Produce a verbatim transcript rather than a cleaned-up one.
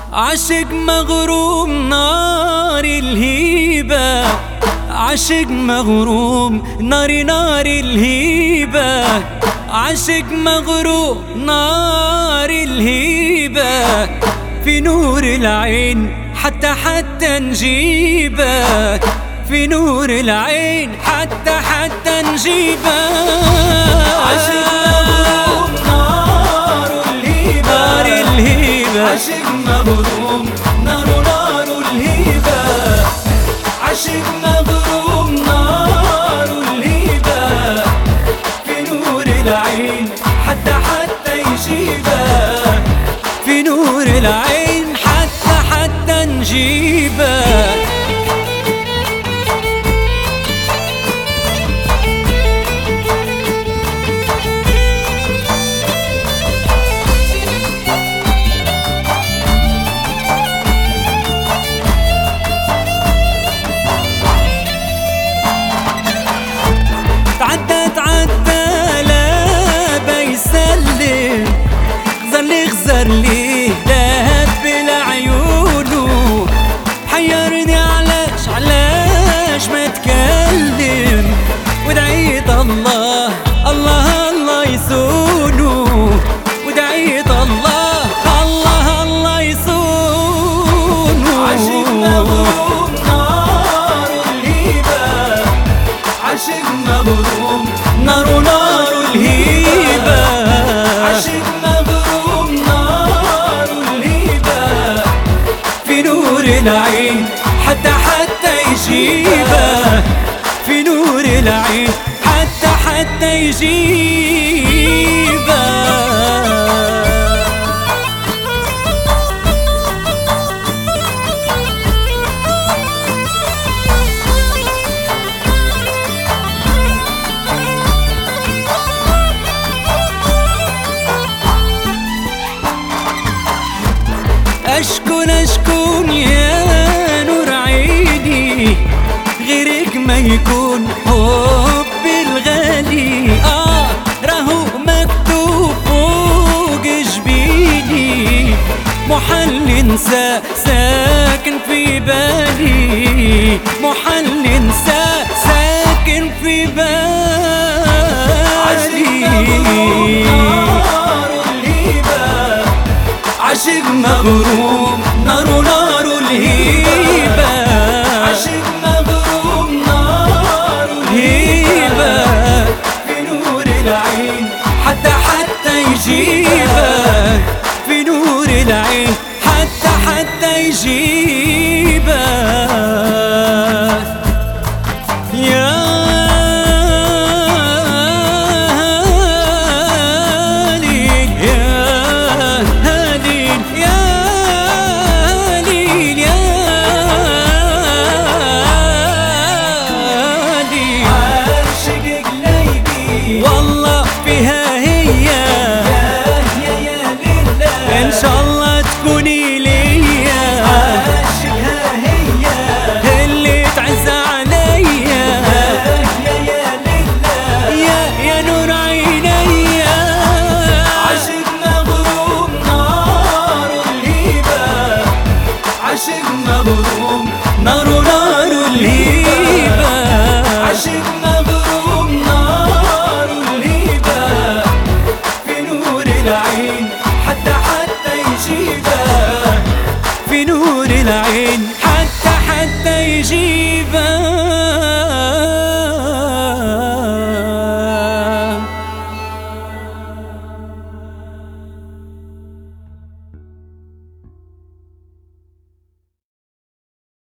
عاشق مغروم نار الهيبة، عاشق مغروم نار نار الهيبة، عاشق مغروم نار الهيبة، في نور العين حتى حتى نجيبه، في نور العين حتى حتى نجيبه. عاشق مغروم نار الهيبة، نار الهيبة، عاشق مغروم نار نار الهيبة، عاشق مغروم نار الهيبة، في نور العين حتى حتى يجيبه، في نور العين حتى حتى نجيبه. تعدى تعدى لا بيسلم، غزر لي غزر لي لهب بالعيونه، حيرني علاش علاش ما تكلم، ودعيت الله الله الله يسونه، ودعيت الله الله الله يسونه. عاشق مغروم نار الهيبة، عاشق مغروم نار نار الهيبة، عاشق مغروم نار الهيبة، في نور العين حتى حتى يجيبه، في نور العين حتى حتى يجيبه. أشكون أشكون يا نور عيني، غيرك ما يكون حبي الغالي، آه راهو مكتوب فوق جبيني، محل ننسى ساكن في بالي، محل ننسى ساكن في بالي. عاشق مغروم نار نار الهيبة، عاشق مغروم نار الهيبة، في نور العين حتى حتى يجيبه، في نور العين حتى حتى يجيبه. يا ليل يا ليل يا ليل يا ليل، عاشق قلبي والله فيها هي يا يا لله، إن شاء الله تكوني ليا، عاشقها هي اللي تعز عليا، يا يا لله، يا يا نور عينيا. عاشق مغروم نار الهيبة، عاشق مغروم